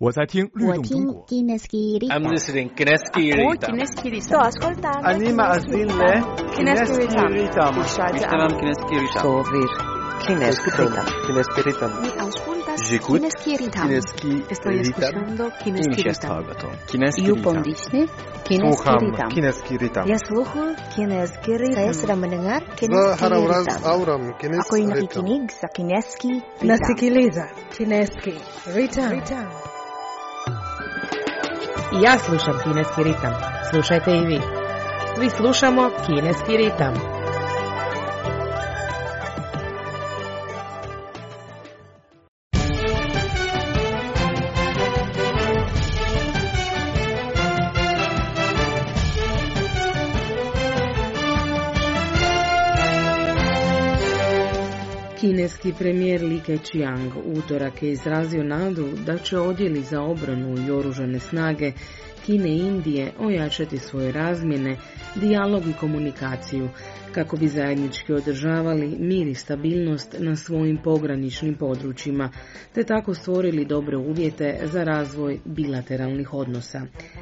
我在听律动中国。 I'm listening Kineski Ritam. Sto ascoltando. Anima azille Kineski Ritam. Ishtaram Kineski Ritam. Sovir Kineski Ritam. Kineski Ritam. Mi auscultas J'écoute Kineski Ritam. Estoy escuchando Kineski Ritam. Yupondisne Kineski Ritam. Kineski Ritam. Я слухаю Kineski Ritam. Saya sedang mendengar Za Kineski harawraz Ritam. auram Ako Kineski ay Ritam. nakikinig sa Kineski Ritam. Nasikiliza Kineski Ritam. I ja slušam Kineski ritam. Slušajte i vi. Svi slušamo Kineski ritam. Kineski premijer Li Keqiang utorak je izrazio nadu da će odjeli za obranu i oružane snage Kine i Indije ojačati svoje razmjene, dijalog i komunikaciju kako bi zajednički održavali mir i stabilnost na svojim pograničnim područjima, te tako stvorili dobre uvjete za razvoj bilateralnih odnosa.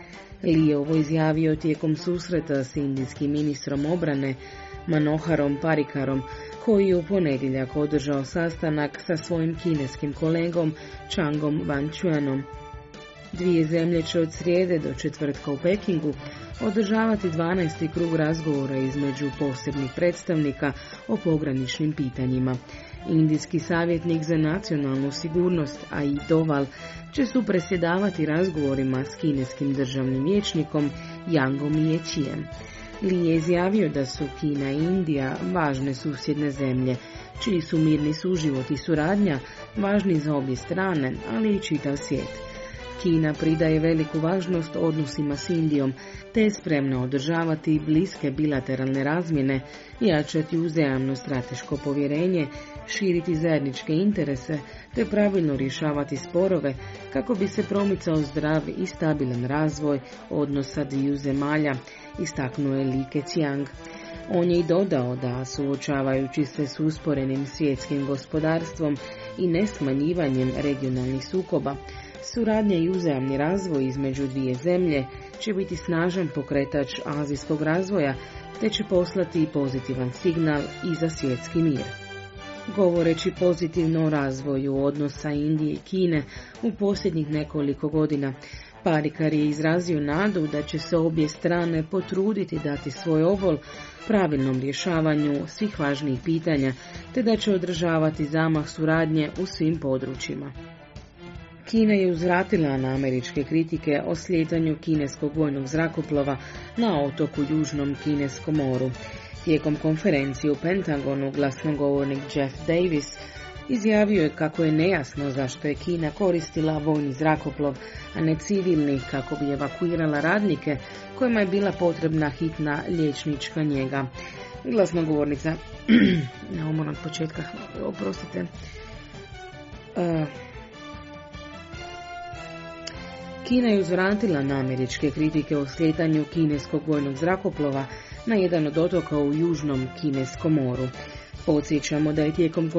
Li je ovo izjavio tijekom susreta s indijskim ministrom obrane Manoharom Parrikarom, koji je u ponedjeljak održao sastanak sa svojim kineskim kolegom Changom Wanquanom. Dvije zemlje će od srijede do četvrtka u Pekingu održavati 12. krug razgovora između posebnih predstavnika o pograničnim pitanjima. Indijski savjetnik za nacionalnu sigurnost Ai Doval će supredsjedavati razgovorima s kineskim državnim vijećnikom Yangom Jiechijem. Li je izjavio da su Kina i Indija važne susjedne zemlje, čiji su mirni suživot i suradnja važni za obje strane, ali i čitav svijet. Kina pridaje veliku važnost odnosima s Indijom, te je spremna održavati bliske bilateralne razmjene, jačati uzajamno strateško povjerenje, širiti zajedničke interese, te pravilno rješavati sporove kako bi se promicao zdrav i stabilan razvoj odnosa dviju zemalja, istaknuo je Li Keqiang. On je i dodao da, suočavajući se s usporenim svjetskim gospodarstvom i nesmanjivanjem regionalnih sukoba, suradnja i uzajamni razvoj između dvije zemlje će biti snažan pokretač azijskog razvoja, te će poslati pozitivan signal i za svjetski mir. Govoreći pozitivno o razvoju odnosa Indije i Kine u posljednjih nekoliko godina, Parrikar je izrazio nadu da će se obje strane potruditi dati svoj obol pravilnom rješavanju svih važnijih pitanja, te da će održavati zamah suradnje u svim područjima. Kina je uzvratila na američke kritike o slijetanju kineskog vojnog zrakoplova na otoku Južnom Kineskom moru. Tijekom konferencije u Pentagonu glasnogovornik Jeff Davis izjavio je kako je nejasno zašto je Kina koristila vojni zrakoplov, a ne civilni, kako bi evakuirala radnike kojima je bila potrebna hitna liječnička njega. Glasnogovornica, moram od početka, oprostite. Kina je uzvratila na američke kritike o slijetanju kineskog vojnog zrakoplova na jedan od otoka u Južnom Kineskom moru. Podsjećamo da je tijekom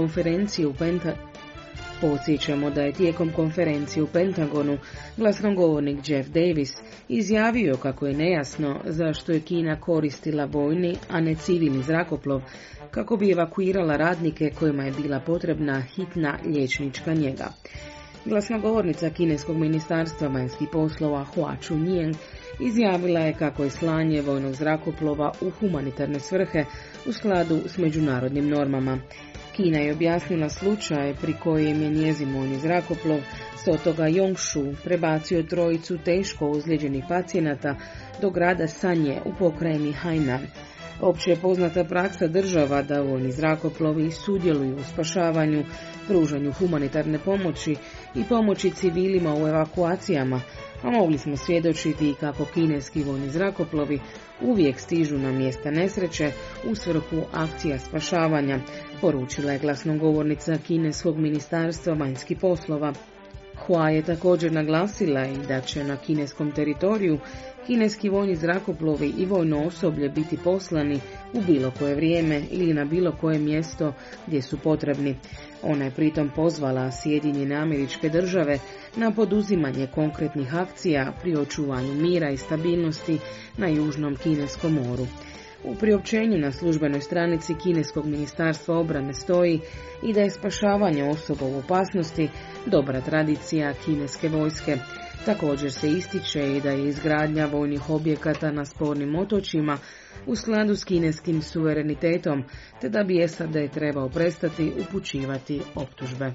konferencije u Pentagonu glasnogovornik Jeff Davis izjavio kako je nejasno zašto je Kina koristila vojni, a ne civilni zrakoplov kako bi evakuirala radnike kojima je bila potrebna hitna liječnička njega. Glasnogovornica kineskog ministarstva vanjskih poslova Hua Chunying izjavila je kako je slanje vojnog zrakoplova u humanitarne svrhe u skladu s međunarodnim normama. Kina je objasnila slučaj pri kojem je njezin vojni zrakoplov s otoka Yongshu prebacio trojicu teško ozlijeđenih pacijenata do grada Sanje u pokrajini Hainan. Opće je poznata praksa država da vojni zrakoplovi sudjeluju u spašavanju, pružanju humanitarne pomoći i pomoći civilima u evakuacijama, a mogli smo svjedočiti kako kineski vojni zrakoplovi uvijek stižu na mjesta nesreće u svrhu akcija spašavanja, poručila je glasnogovornica kineskog ministarstva vanjskih poslova Hua je također naglasila i da će na kineskom teritoriju kineski vojni zrakoplovi i vojno osoblje biti poslani u bilo koje vrijeme ili na bilo koje mjesto gdje su potrebni. Ona je pritom pozvala Sjedinjene Američke Države na poduzimanje konkretnih akcija pri očuvanju mira i stabilnosti na Južnom Kineskom moru. U priopćenju na službenoj stranici Kineskog ministarstva obrane stoji i da je spašavanje osoba u opasnosti dobra tradicija kineske vojske. Također se ističe i da je izgradnja vojnih objekata na spornim otočjima u skladu s kineskim suverenitetom, te da bi SAD trebao prestati upućivati optužbe.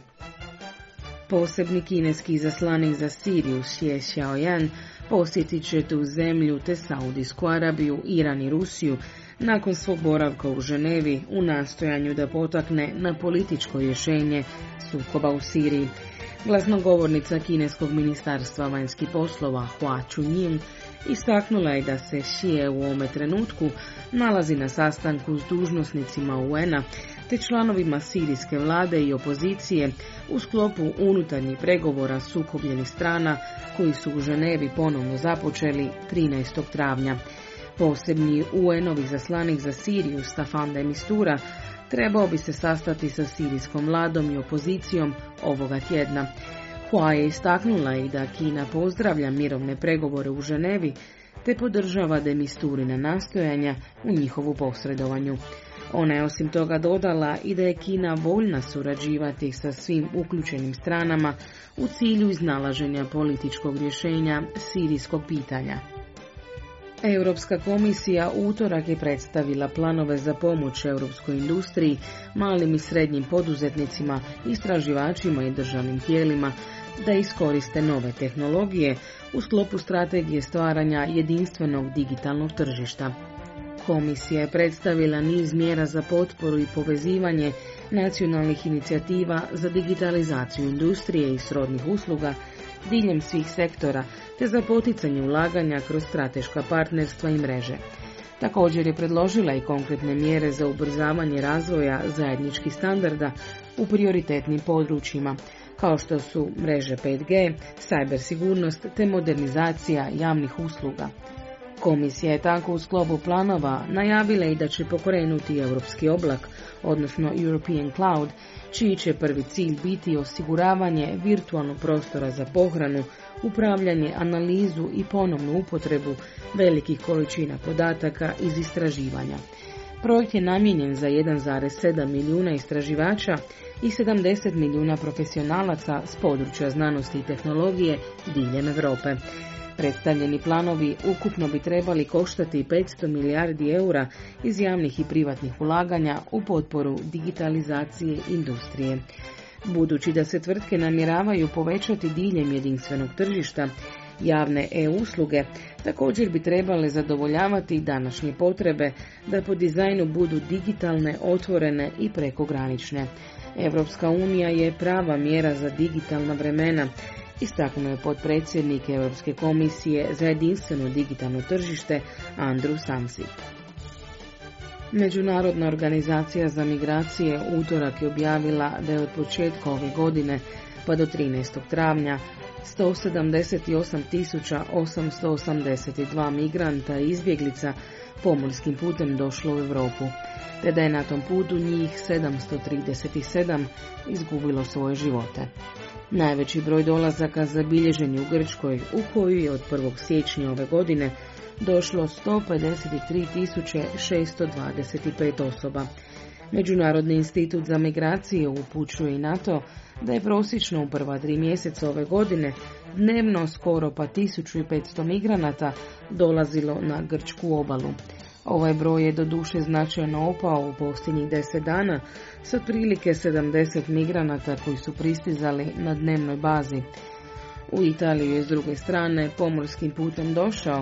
Posebni kineski izaslanik za Siriju Xie Xiaoyan posjetit će tu zemlju te Saudijsku Arabiju, Iran i Rusiju nakon svog boravka u Ženevi u nastojanju da potakne na političko rješenje sukoba u Siriji. Glasnogovornica kineskog ministarstva vanjskih poslova Hua Chunying istaknula je da se Xie u ovome trenutku nalazi na sastanku s dužnosnicima UN-a te članovima sirijske vlade i opozicije u sklopu unutarnjih pregovora sukobljenih strana koji su u Ženevi ponovno započeli 13. travnja. Posebni UN-ov izaslanik za Siriju Staffan de Mistura trebao bi se sastati sa sirijskom vladom i opozicijom ovoga tjedna. Hua je istaknula i da Kina pozdravlja mirovne pregovore u Ženevi te podržava de Misturina nastojanja u njihovu posredovanju. Ona je osim toga dodala i da je Kina voljna surađivati sa svim uključenim stranama u cilju iznalaženja političkog rješenja sirijskog pitanja. Europska komisija u utorak je predstavila planove za pomoć europskoj industriji, malim i srednjim poduzetnicima, istraživačima i državnim tijelima da iskoriste nove tehnologije u sklopu strategije stvaranja jedinstvenog digitalnog tržišta. Komisija je predstavila niz mjera za potporu i povezivanje nacionalnih inicijativa za digitalizaciju industrije i srodnih usluga diljem svih sektora, te za poticanje ulaganja kroz strateška partnerstva i mreže. Također je predložila i konkretne mjere za ubrzavanje razvoja zajedničkih standarda u prioritetnim područjima, kao što su mreže 5G, cyber sigurnost te modernizacija javnih usluga. Komisija je tako u sklopu planova najavila i da će pokrenuti europski oblak, odnosno European Cloud, čiji će prvi cilj biti osiguravanje virtualnog prostora za pohranu, upravljanje, analizu i ponovnu upotrebu velikih količina podataka iz istraživanja. Projekt je namijenjen za 1,7 milijuna istraživača i 70 milijuna profesionalaca s područja znanosti i tehnologije diljem Europe. Predstavljeni planovi ukupno bi trebali koštati 500 milijardi eura iz javnih i privatnih ulaganja u potporu digitalizacije industrije. Budući da se tvrtke namjeravaju povećati diljem jedinstvenog tržišta, javne e-usluge također bi trebale zadovoljavati današnje potrebe da po dizajnu budu digitalne, otvorene i prekogranične. Europska unija je prava mjera za digitalna vremena, istaknuo je potpredsjednik Europske komisije za jedinstveno digitalno tržište Andrew Sansip. Međunarodna organizacija za migracije utorak je objavila da je od početka ove godine pa do 13. travnja 178.882 migranta i izbjeglica pomorskim putem došlo u Europu, te da je na tom putu njih 737 izgubilo svoje živote. Najveći broj dolazaka zabilježen je u Grčkoj, u koju je od 1. siječnja ove godine došlo 153.625 osoba. Međunarodni institut za migracije upućuje i na to da je prosječno u prva 3 mjeseca ove godine dnevno skoro pa 1500 migranata dolazilo na grčku obalu. Ovaj broj je doduše značajno opao u posljednjih 10 dana s otprilike 70 migranata koji su pristizali na dnevnoj bazi. U Italiju je s druge strane pomorskim putem došao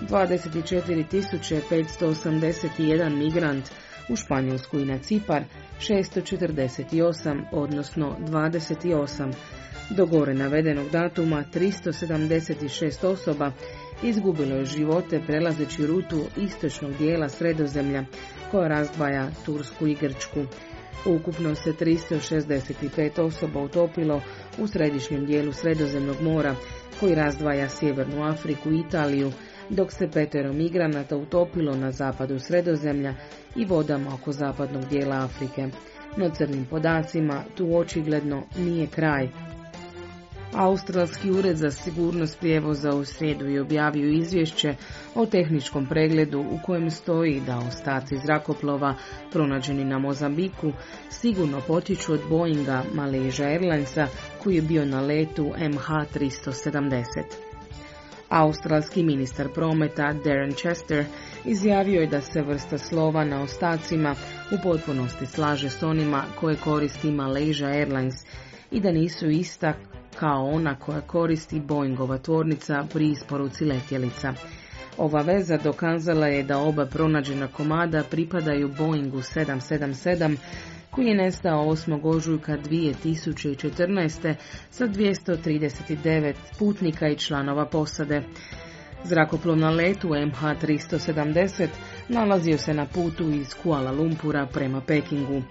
24.581 migrant, u Španjolsku i na Cipar 648, odnosno 28. Do gore navedenog datuma 376 osoba izgubilo je živote prelazeći rutu istočnog dijela Sredozemlja koja razdvaja Tursku i Grčku. Ukupno se 365 osoba utopilo u središnjem dijelu Sredozemnog mora, koji razdvaja Sjevernu Afriku i Italiju, dok se 5 migranata utopilo na zapadu Sredozemlja i vodama oko zapadnog dijela Afrike. No crnim podacima tu očigledno nije kraj. Australski ured za sigurnost prijevoza u srijedu je objavio izvješće o tehničkom pregledu u kojem stoji da ostaci zrakoplova pronađeni na Mozambiku sigurno potječu od Boeinga Malaysia Airlinesa koji je bio na letu MH370. Australski ministar prometa Darren Chester izjavio je da se vrsta slova na ostacima u potpunosti slaže s onima koje koristi Malaysia Airlines i da nisu ista kao ona koja koristi Boeingova tvornica pri isporuci letjelica. Ova veza dokazala je da oba pronađena komada pripadaju Boeingu 777, koji je nestao 8. ožujka 2014. sa 239 putnika i članova posade. Zrakoplov na letu MH370 nalazio se na putu iz Kuala Lumpura prema Pekingu.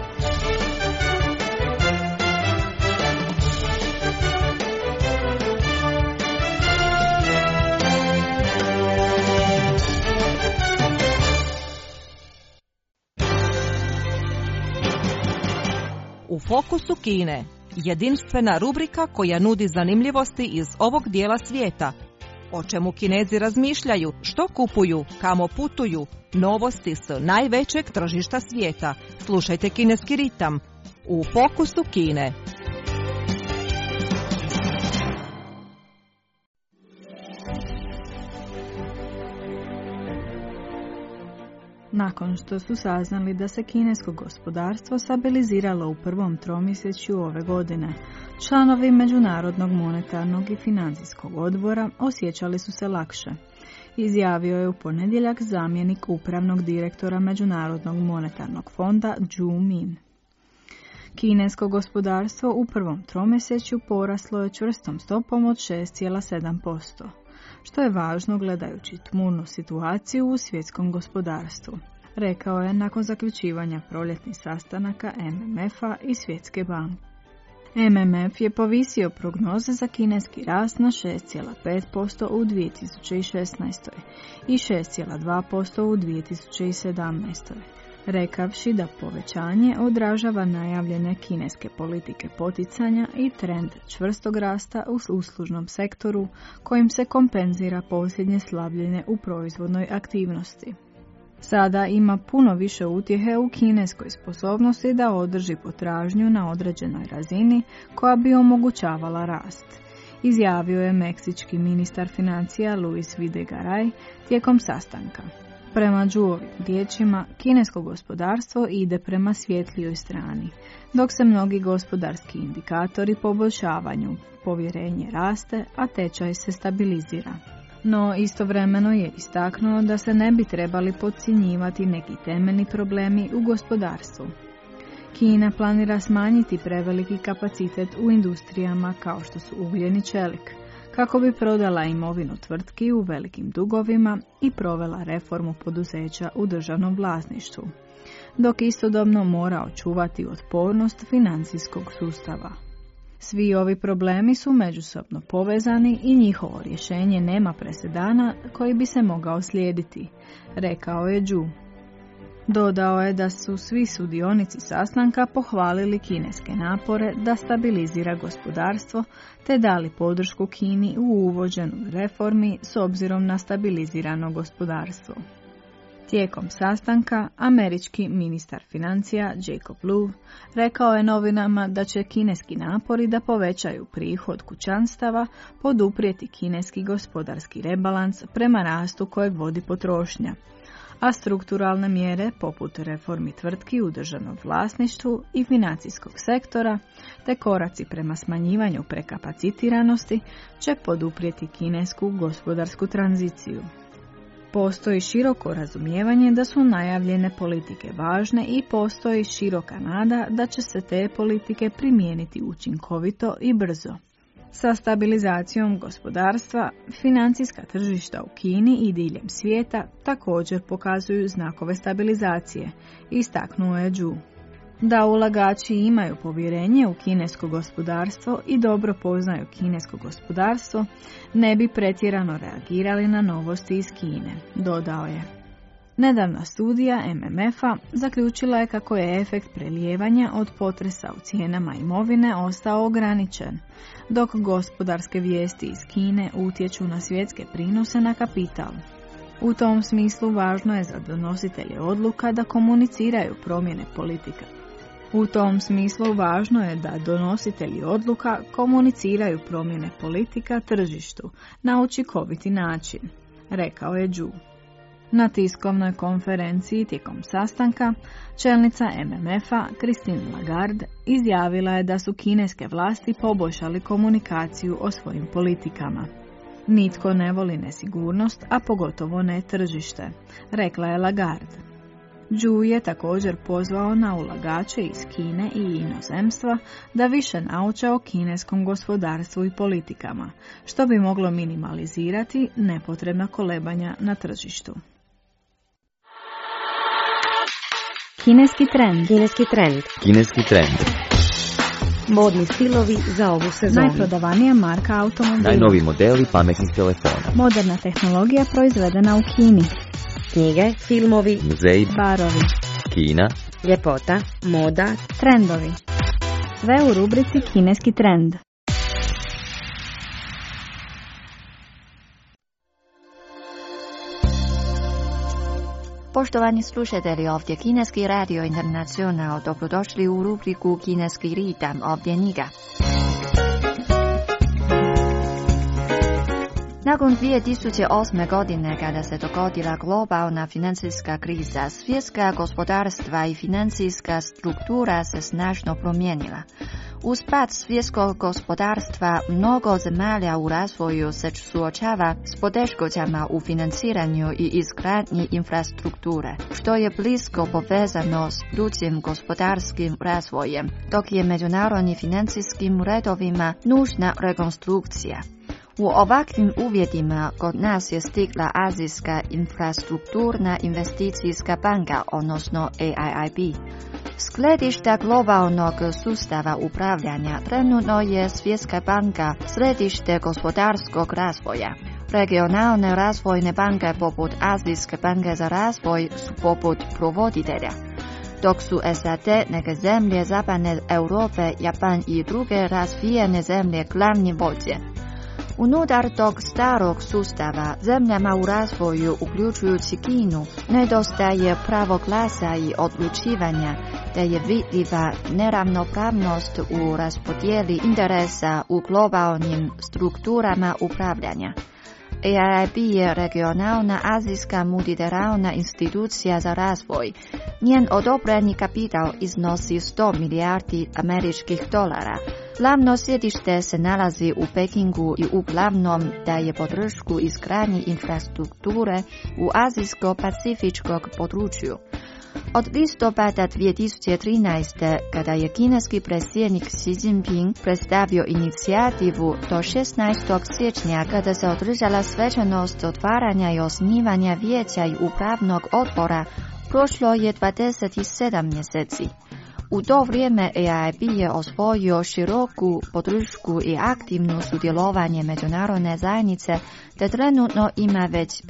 U fokusu Kine, jedinstvena rubrika koja nudi zanimljivosti iz ovog dijela svijeta. O čemu Kinezi razmišljaju, što kupuju, kamo putuju, novosti s najvećeg tržišta svijeta. Slušajte Kineski ritam u fokusu Kine. Nakon što su saznali da se kinesko gospodarstvo stabiliziralo u prvom tromjesečju ove godine, članovi Međunarodnog monetarnog i financijskog odbora osjećali su se lakše, izjavio je u ponedjeljak zamjenik upravnog direktora Međunarodnog monetarnog fonda Zhu Min. Kinesko gospodarstvo u prvom tromjesečju poraslo je čvrstom stopom od 6,7%. Što je važno gledajući tmurnu situaciju u svjetskom gospodarstvu, rekao je nakon zaključivanja proljetnih sastanaka MMF-a i Svjetske banke. MMF je povisio prognoze za kineski rast na 6,5% u 2016. i 6,2% u 2017. rekavši da povećanje odražava najavljene kineske politike poticanja i trend čvrstog rasta u uslužnom sektoru kojim se kompenzira posljednje slabljenje u proizvodnoj aktivnosti. Sada ima puno više utjehe u kineskoj sposobnosti da održi potražnju na određenoj razini koja bi omogućavala rast, izjavio je meksički ministar financija Luis Videgaray tijekom sastanka. Prema Zhuovim riječima, kinesko gospodarstvo ide prema svjetlijoj strani, dok se mnogi gospodarski indikatori poboljšavaju, povjerenje raste, a tečaj se stabilizira. No istovremeno je istaknuo da se ne bi trebali podcjenjivati neki temeljni problemi u gospodarstvu. Kina planira smanjiti preveliki kapacitet u industrijama kao što su ugljen i čelik, kako bi prodala imovinu tvrtki u velikim dugovima i provela reformu poduzeća u državnom vlasništvu, dok istodobno mora očuvati otpornost financijskog sustava. Svi ovi problemi su međusobno povezani i njihovo rješenje nema presedana koji bi se mogao slijediti, rekao je Zhu. Dodao je da su svi sudionici sastanka pohvalili kineske napore da stabilizira gospodarstvo te dali podršku Kini u uvođenju reformi s obzirom na stabilizirano gospodarstvo. Tijekom sastanka, američki ministar financija Jacob Lew rekao je novinama da će kineski napori da povećaju prihod kućanstava poduprijeti kineski gospodarski rebalans prema rastu kojeg vodi potrošnja, a strukturalne mjere poput reformi tvrtki u državnom vlasništvu i financijskog sektora te koraci prema smanjivanju prekapacitiranosti će poduprijeti kinesku gospodarsku tranziciju. Postoji široko razumijevanje da su najavljene politike važne i postoji široka nada da će se te politike primijeniti učinkovito i brzo. Sa stabilizacijom gospodarstva, financijska tržišta u Kini i diljem svijeta također pokazuju znakove stabilizacije, istaknuo je Zhu. Da ulagači imaju povjerenje u kinesko gospodarstvo i dobro poznaju kinesko gospodarstvo, ne bi pretjerano reagirali na novosti iz Kine, dodao je. Nedavna studija MMF-a zaključila je kako je efekt prelijevanja od potresa u cijenama imovine ostao ograničen, dok gospodarske vijesti iz Kine utječu na svjetske prinose na kapital. U tom smislu važno je za donositelje odluka da komuniciraju promjene politika. Tržištu na učinkoviti način, rekao je Zhu. Na tiskovnoj konferenciji tijekom sastanka, čelnica MMF-a Christine Lagarde izjavila je da su kineske vlasti poboljšali komunikaciju o svojim politikama. Nitko ne voli nesigurnost, a pogotovo ne tržište, rekla je Lagarde. Zhu je također pozvao na ulagače iz Kine i inozemstva da više nauče o kineskom gospodarstvu i politikama, što bi moglo minimalizirati nepotrebna kolebanja na tržištu. Kineski trend. Modni stilovi za ovu sezonu. Najprodavanija marka automobila. Najnovi modeli pametnih telefona. Moderna tehnologija proizvedena u Kini. Knjige, filmovi, muzeji, barovi, Kina, ljepota, moda, trendovi. Sve u rubrici Kineski trend. Poštovani slušatelji, ovdje Kineski radio Internacional, dobrodošli u rubriku Kineski ritam, ovdje Niga. Nakon 2008. godine, kada se dogodila globalna financijska kriza, svjetska gospodarstva i financijska struktura se snažno promijenila. Uz pad svjetskog gospodarstva, mnogo zemalja u razvoju se suočava s poteškoćama u financiranju i izgradnji infrastrukture, što je blisko povezano s budućim gospodarskim razvojem, dok je međunarodnim financijskim redovima nužna rekonstrukcija. U ovakvim uvjetima kod nas je stigla Azijska infrastrukturna investicijska banka, odnosno AIIB. S gledišta globalnog sustava upravljanja trenutno je Svjetska banka središte gospodarskog razvoja. Regionalne razvojne banke poput Azijske banke za razvoj su poput provoditelja, dok su SAD, neke zemlje zapadne Europe, Japan i druge razvijene zemlje glavni vođe. Unutar tog starog sustava, zemljama u razvoju, uključujući Kinu, nedostaje pravo glasa i odlučivanja, te je vidljiva neravnopravnost u raspodjeli interesa u globalnim strukturama upravljanja. AIIB je regionalna azijska multilateralna institucija za razvoj. Njen odobreni kapital iznosi 100 milijardi američkih dolara. Glavno sjedište se nalazi u Pekingu i uglavnom daje podršku izgradnji infrastrukture u azijsko-pacifičkog području. Od listopada 2013. kada je kineski predsjednik Xi Jinping predstavio inicijativu do 16. siječnja kada se održala svečanost otvaranja i osnivanja vijeća i upravnog odbora, prošlo je 27 mjeseci. U to vrijeme AIIB je osvojio široku podršku i aktivno sudjelovanje međunarodne zajednice, te trenutno ima već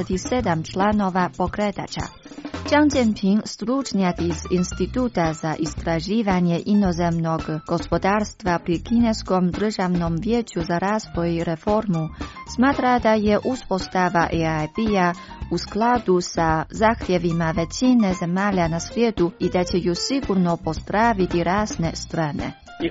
57 članova pokretača. Jiang Jianping, stručnjak iz Instituta za istraživanje inozemnog gospodarstva pri Kineskom državnom vijeću za razvoj i reformu, smatra da je uspostava AIIB-a u skladu sa zahtjevima većine zemalja na svijetu i da će ju sigurno pozdraviti razne strane.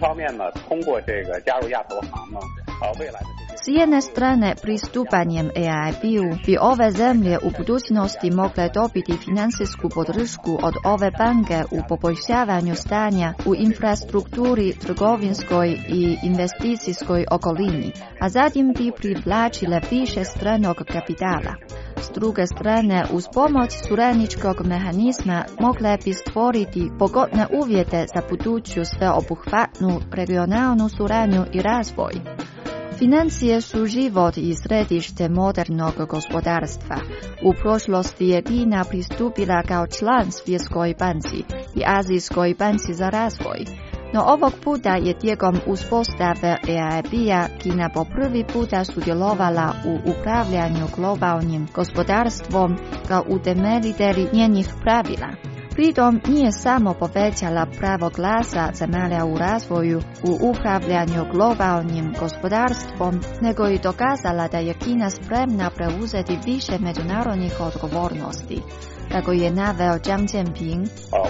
S jedne strane, pristupanjem AIIB-u bi ove zemlje u budućnosti mogle dobiti financijsku podršku od ove banke u poboljšavanju stanja u infrastrukturi, trgovinskoj i investicijskoj okolini, a zatim bi privlačile više stranog kapitala. S druge strane, uz pomoć suradničkog mehanizma mogle bi stvoriti pogodne uvjete za buduću sveobuhvatnu regionalnu suradnju i razvoj. Financije su život i središte modernog gospodarstva. U prošlosti je Kina pristupila kao član Svjetskoj banci i Azijskoj banci za razvoj. No ovog puta je tijekom uspostave EIB-a Kina po prvi puta sudjelovala u upravljanju globalnim gospodarstvom kao utemeljitelj njenih pravila. Pritom nije samo povećala pravo glasa zemalja u razvoju u upravljanju globalnim gospodarstvom, nego i dokazala da je Kina spremna preuzeti više međunarodnih odgovornosti. Kako je naveo Jiang Jianping,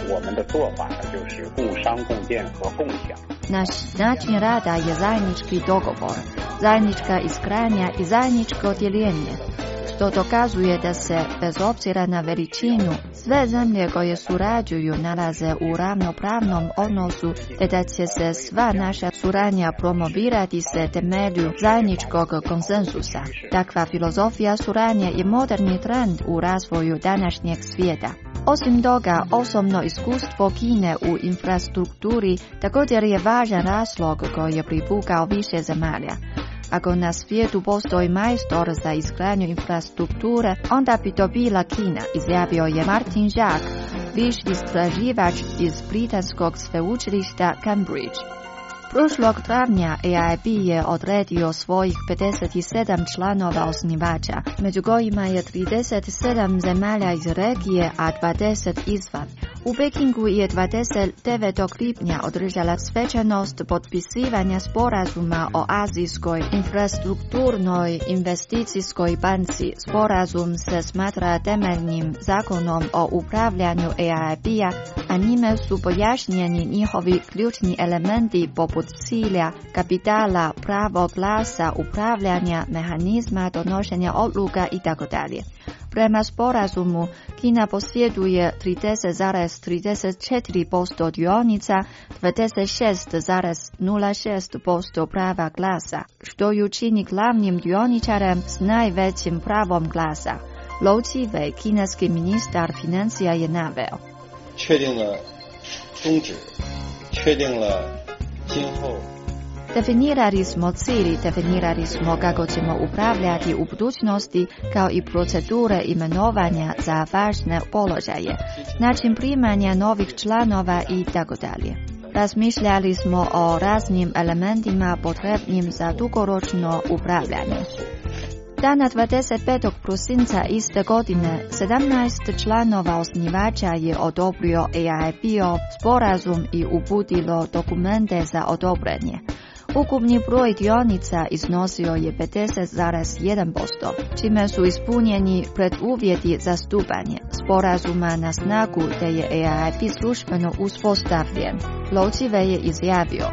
naš način rada je zajednički dogovor, zajednička izgradnja i zajedničko dijeljenje, što dokazuje da se, bez obzira na veličinu, sve zemlje koje surađuju nalaze u ravnopravnom odnosu, te da će se sva naša suradnja promovirati se temelju zajedničkog konsenzusa. Takva filozofija suradnje je moderni trend u razvoju današnjeg svijeta. Osim toga, osobno iskustvo Kine u infrastrukturi također je važan razlog koji je privukao više zemalja. Ako na svijetu postoji majstor za izgradnju infrastrukture, onda bi to bila Kina, izjavio je Martin Jacques, viši istraživač iz britanskog sveučilišta Cambridge. Prošlog travnja EIB je odredio svojih 57 članova osnivača, među kojima je 37 zemalja iz regije, a 20 izvan. U Pekingu je 29. lipnja održala svečanost potpisivanja sporazuma o Azijskoj infrastrukturnoj investicijskoj banci. Sporazum se smatra temeljnim zakonom o upravljanju EIB-a, a njime su pojašnjeni njihovi ključni elementi poput cilja, kapitala, pravo glasa, upravljanja, mehanizma, donošenja odluka itd. Prema sporazumu, Kina posjeduje 30,34% dionica, 26,06% prava glasa, što ju čini glavnim dioničarem s najvećim pravom glasa. Lou Qivei, kineski ministar financija, je naveo. Definirali smo cilj, definirali smo kako ćemo upravljati u budućnosti, kao i procedure imenovanja za važne položaje, način primanja novih članova itd. Razmišljali smo o raznim elementima potrebnim za dugoročno upravljanje. Dana 25. prosinca iste godine 17 članova osnivača je odobrio EIB-ov sporazum i uputilo dokumente za odobrenje. Ukupni broj dionica iznosio je 50,1%, čime su ispunjeni preduvjeti za stupanje sporazuma na snagu, te je EIB službeno uspostavljen. Lou Qivei je izjavio.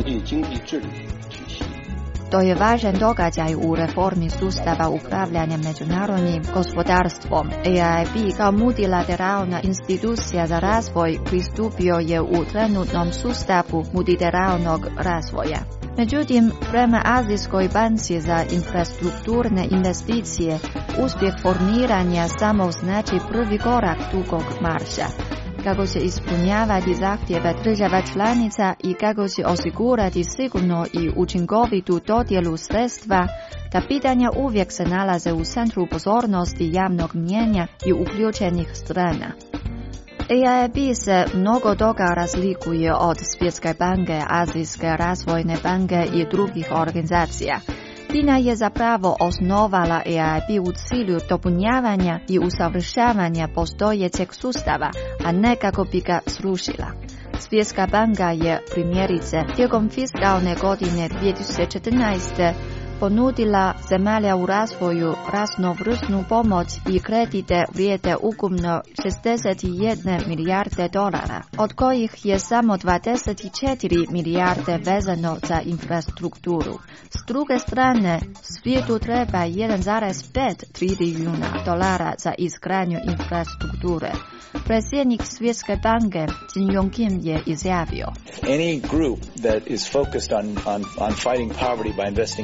To je važan događaj u reformi sustava upravljanja međunarodnim gospodarstvom. EIB kao multilateralna institucija za razvoj pristupio je u trenutnom sustavu multilateralnog razvoja. Međutim, prema Azijskoj banci za infrastrukturne investicije, uspjeh formiranja samo znači prvi korak dugog marša. Kako će ispunjavati zahtjeve država članica i kako će osigurati sigurno i učinkovitu dodjelu sredstva, ta pitanja uvijek se nalaze u centru pozornosti javnog mnijenja i uključenih strana. EIB se mnogo toga razlikuje od Svjetske banke, Azijske razvojne banke i drugih organizacija. Kina je zapravo osnovala EIB u cilju dopunjavanja i usavršavanja postojećeg sustava, a ne kako bi ga srušila. Svjetska banka je, primjerice, tijekom fiskalne godine 2014. ponudila zemalja u razvoju raznovrsnu pomoć i kredite vrijede ukupno 61 milijarde dolara, od kojih je samo 24 milijarde vezano za infrastrukturu. S druge strane, svijetu treba 1,5 trilijuna dolara za izgradnju infrastrukture. Predsjednik Svjetske banke Jin Yongkim je izjavio. Any group that is focused on fighting poverty by investing in infrastructure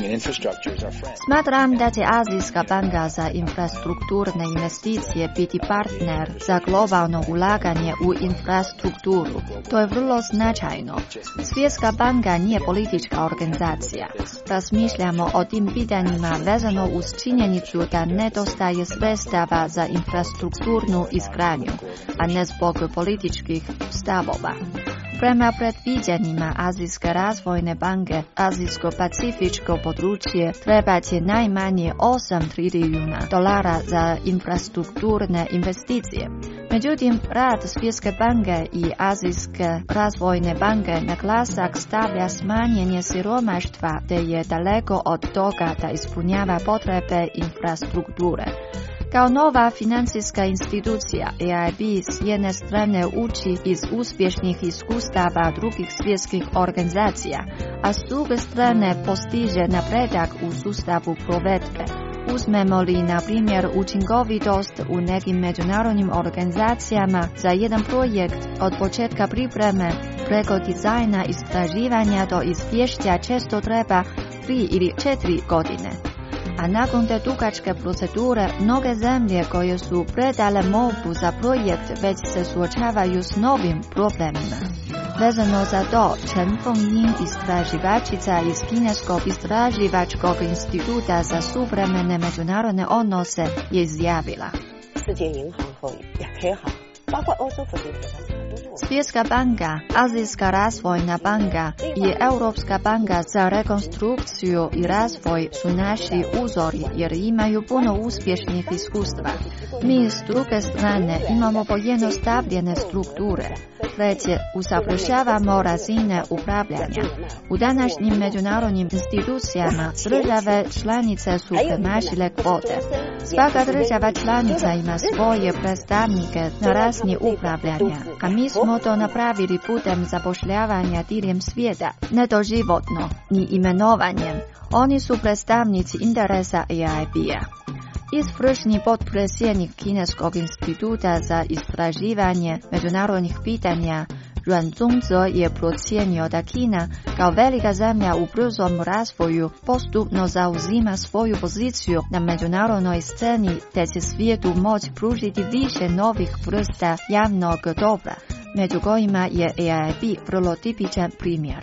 Smatram da će Azijska banka za infrastrukturne investicije biti partner za globalno ulaganje u infrastrukturu. To je vrlo značajno. Svjetska banka nije politička organizacija. Razmišljamo o tim pitanjima vezano uz činjenicu da nedostaje sredstava za infrastrukturnu izgradnju, a ne zbog političkih stavova. Prema predviđanjima Azijske razvojne banke, Azijsko-pacifičko područje treba će najmanje $8 trilijuna za infrastrukturne investicije. Međutim, rad Svjetske banke i Azijske razvojne banke naglasak stavlja smanjenje siromaštva te je daleko od toga da ispunjava potrebe infrastrukture. Kao nova financijska institucija, EIB s jedne strane uči iz uspješnih iskustava drugih svjetskih organizacija, a s druge strane postiže napredak u sustavu provedbe. Uzmemo li, na primjer, učinkovitost u nekim međunarodnim organizacijama za jedan projekt od početka pripreme preko dizajna istraživanja do izvješća često treba 3 ili 4 godine. A nakon te dugačke procedure, mnoge zemlje koje su predale molbu za projekt već se suočavaju s novim problemima. Vezano za to, Chen Fengying, istraživačica iz Kineskog istraživačkog instituta za suvremene međunarodne odnose, je izjavila. Svjetska banka, Azijska razvojna banka i Europska banka za rekonstrukciju i razvoj su naši uzori jer imaju puno uspješnih iskustva. Mi s druge strane imamo pojednostavljene strukture, već usavršavamo razine upravljanja. U današnjim međunarodnim institucijama države članice su premašile kvote. Svaka država članica ima svoje predstavnike na razini upravljanja, a mi smo to napravili putem zapošljavanja diljem svijeta, ne doživotno, ni imenovanjem. Oni su predstavnici interesa EIB-a. Izvršni potpredsjednik Kineskog instituta za istraživanje međunarodnih pitanja Yuan Zongze je procijenio da Kina kao velika zemlja u brzom razvoju postupno zauzima svoju poziciju na međunarodnoj sceni te će svijetu moći pružiti više novih vrsta javnog dobra, među kojima je EIB vrlo tipičan primjer.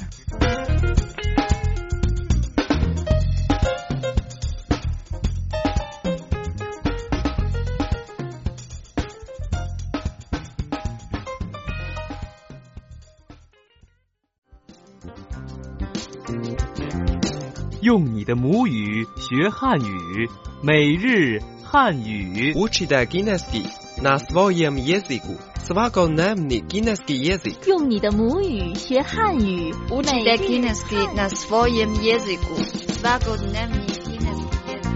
用你的母语学汉语，每日汉语。 Učite kineski na svojem jeziku. Svakodnevni kineski jezik. 用你的母语学汉语。 Učite kineski na svojem jeziku. Svakodnevni kineski jezik.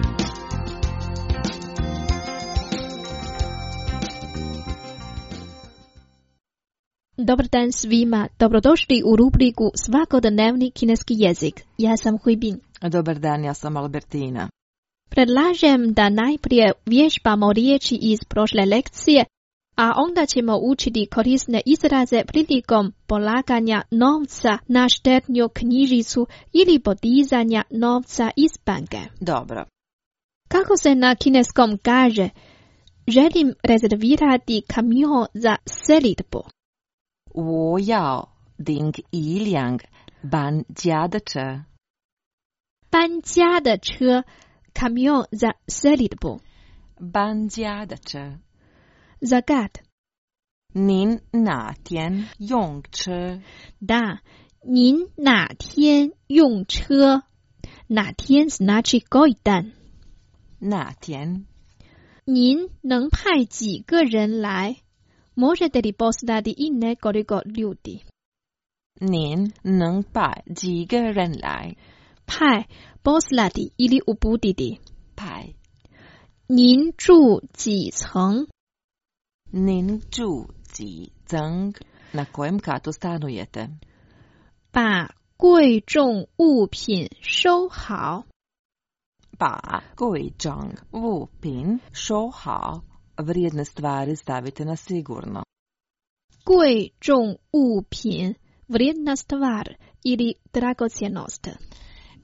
Dobar dan svima, dobrodošli u rubriku Svakodnevni kineski jezik. Ja sam Huibin. Dobar dan, ja sam Albertina. Predlažem da najprije vježbamo riječi iz prošle lekcije, a onda ćemo učiti korisne izraze prilikom polaganja novca na štednju knjižicu ili podizanja novca iz banke. Dobro. Kako se na kineskom kaže, želim rezervirati kamion za selidbu. 我要订一辆搬家的车。 搬家的车 kamion za selidbu. 搬家的车。 Zagat. 您哪天用车？ Da, 您哪天用车？哪天 znači koji dan? 哪天？ 您能派几个人来？ Možete li poslati i nekoliko ljudi? 您能派几个人来？ 派 poslati ili uputiti. 派。 您住几层？ 您住几层？ Na kojem katu stanujete? 把贵重物品收好。 把贵重物品收好。 Vrijedne stvari stavite na sigurno. 贵重物品 vrijedna stvar ili dragocjenost.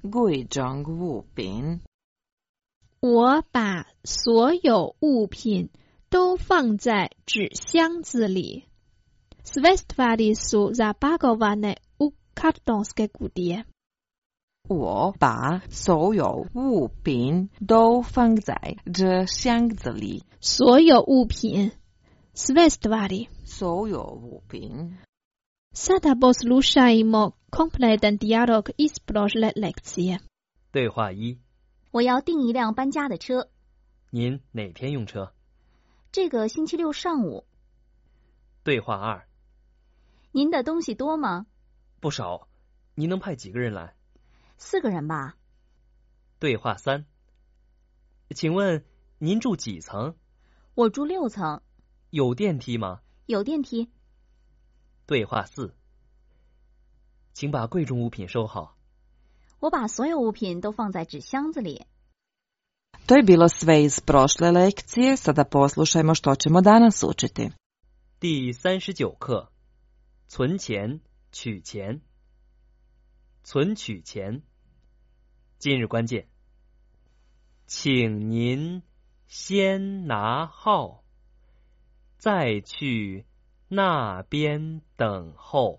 贵重物品。 我把所有物品都放在纸箱子里。Sve stvari su zapakovane u kartonske kutije. 我把所有物品都放在纸箱子里。 所有物品 sve stvari. 所有物品。 Sada poslušajmo kompletan dijalog iz prošle lekcije. 对话一： 我要订一辆搬家的车。 您哪天用车？ 这个星期六上午。 对话二： 您的东西多吗？ 不少。您能派几个人来 ？4个人吧。 对话三：请问您住几层？ 我住6层。 有电梯吗？ 有电梯。 对话四：请把贵重物品收好。 我把所有物品都放在纸箱子里。 To je bilo sve iz prošle lekcije, sada poslušajmo što ćemo danas učiti. 第39课：存钱、取钱。存取钱。今日关键：请您先拿号，再去那边等候。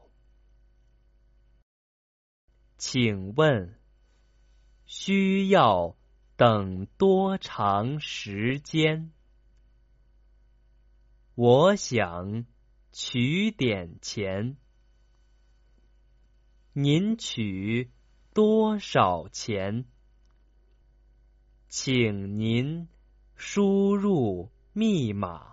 请问需要等多长时间？我想取点钱。您取多少钱？请您输入密码。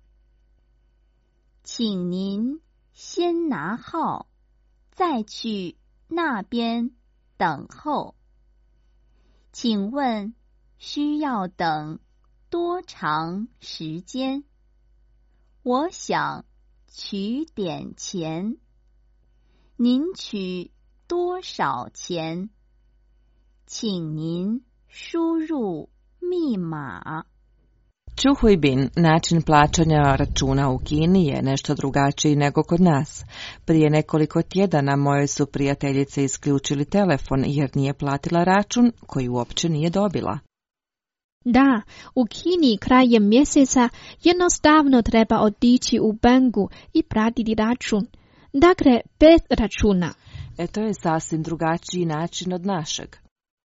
请您先拿号，再去那边等候。请问需要等多长时间？我想取点钱。您取多少钱？请您输入密码。 Čuhujbin, način plaćanja računa u Kini je nešto drugačiji nego kod nas. Prije nekoliko tjedana moje su prijateljice isključili telefon jer nije platila račun koji uopće nije dobila. Da, u Kini krajem mjeseca jednostavno treba otići u banku i platiti račun. Dakle, bez računa. To je sasvim drugačiji način od našeg.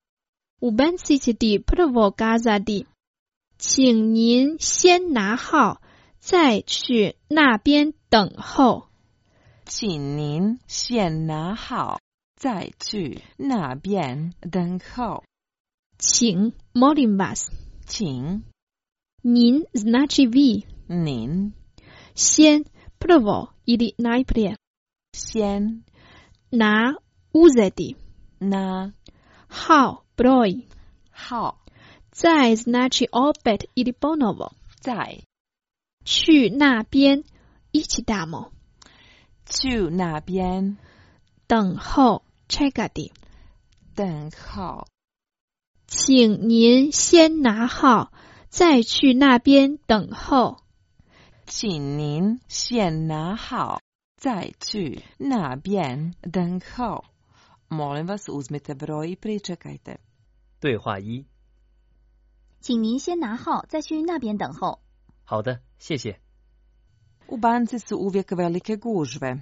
U banci će ti prvo kazati: 请您先拿号，再去那边等候。 请您先拿号，再去那边等候。 请 molim vas。 请。 您 znači vi。 您。 先 prvo ili najprije。 先。 na uzeti。 na。 号 broj。 号。 再 znači opet ili ponovo。 再。 去那边 ići tamo。 去那边。 等候 čekati。 等候。 请您先拿号，再去那边等候。 请您先拿号，再去那边等候。Molim vas, uzmite broj i pričekajte. 对话一： 请您先拿号，再去那边等候。 好的，谢谢。 U banci su uvijek velike gužve.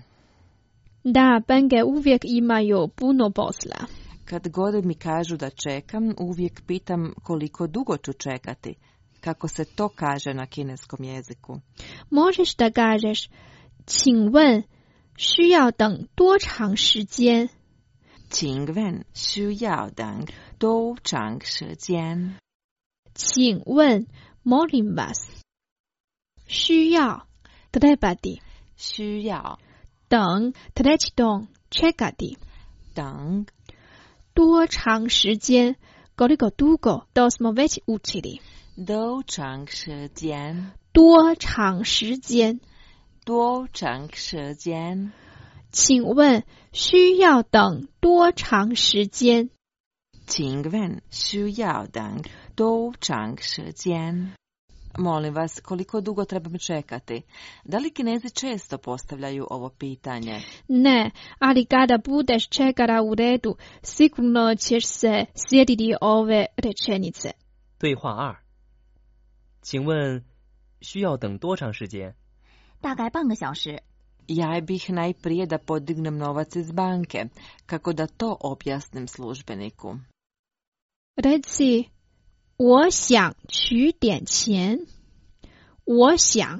Da, banke uvijek imaju puno posla. Kad god mi kažu da čekam, uvijek pitam koliko dugo ću čekati. Kako se to kaže na kineskom jeziku? Možeš da kažeš: 请问需要等多长时间？ 请问需要等多长时间？ 请问 molim vas。需要 trebati。 需要。 等 treći dom čekati。 等。 多长时间 koliko dugo to smo već učili。 多长时间？ 多长时间？ 多长时间？ 请问需要等多长时间？ 请问需要等多长时间 Molim vas, koliko dugo trebam čekati? Da li Kinezi često postavljaju ovo pitanje? Ne, ali kada budeš čekala u redu, sigurno ćeš se sjetiti ove rečenice. 对话2，请问需要等多长时间？ 大概半个小时。 Ja bih najprije da podignem novac iz banke. Kako da to objasnim službeniku? Reci, 我想取点钱。我想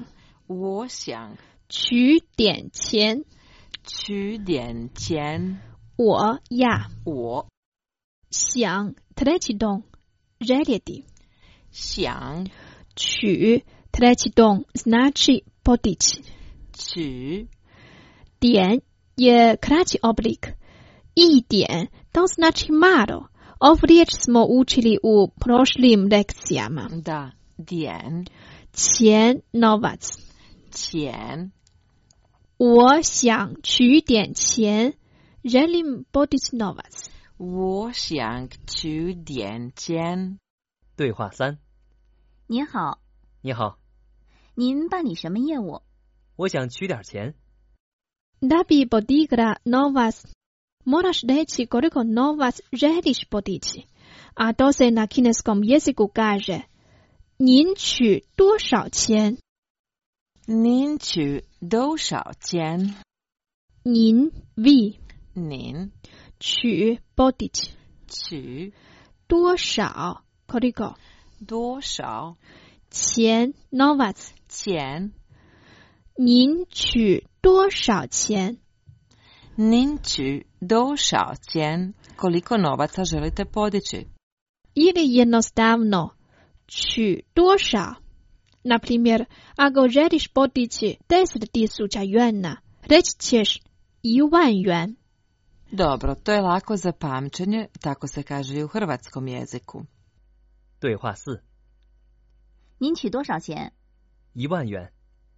取点钱。 取点钱。 我呀。 我。 想 treći dom željeti. 想。 取 treći dom znači podići. 取。 点je kraći oblik. I 点 to znači malo. Ovu riječ smo učili u prošlim lekcijama. Da, 点。 钱 novac. 钱。 我想取点钱。želim podići novac. 我想取点钱。 对话3。 您好。 你好。 您办理什么业务？ 我想取点钱。 Da bi podigla novac, moraš reći koliko novac želiš podići. A to se na kineskom jeziku kaže 您取多少钱？ 您取多少钱？ 您 vi 您取 podići 取多少 koliko 多少钱 novac 钱您取多少钱？ 您取多少钱？ Koliko novaca želite podići? Ili jednostavno 取多少 Na primjer, ako želiš podići 10.000 yuana, reći ćeš 1.000 yuan. Dobro, to je lako za pamćenje, tako se kaže i u hrvatskom jeziku. 对话4。 您取多少钱 ？1.000元。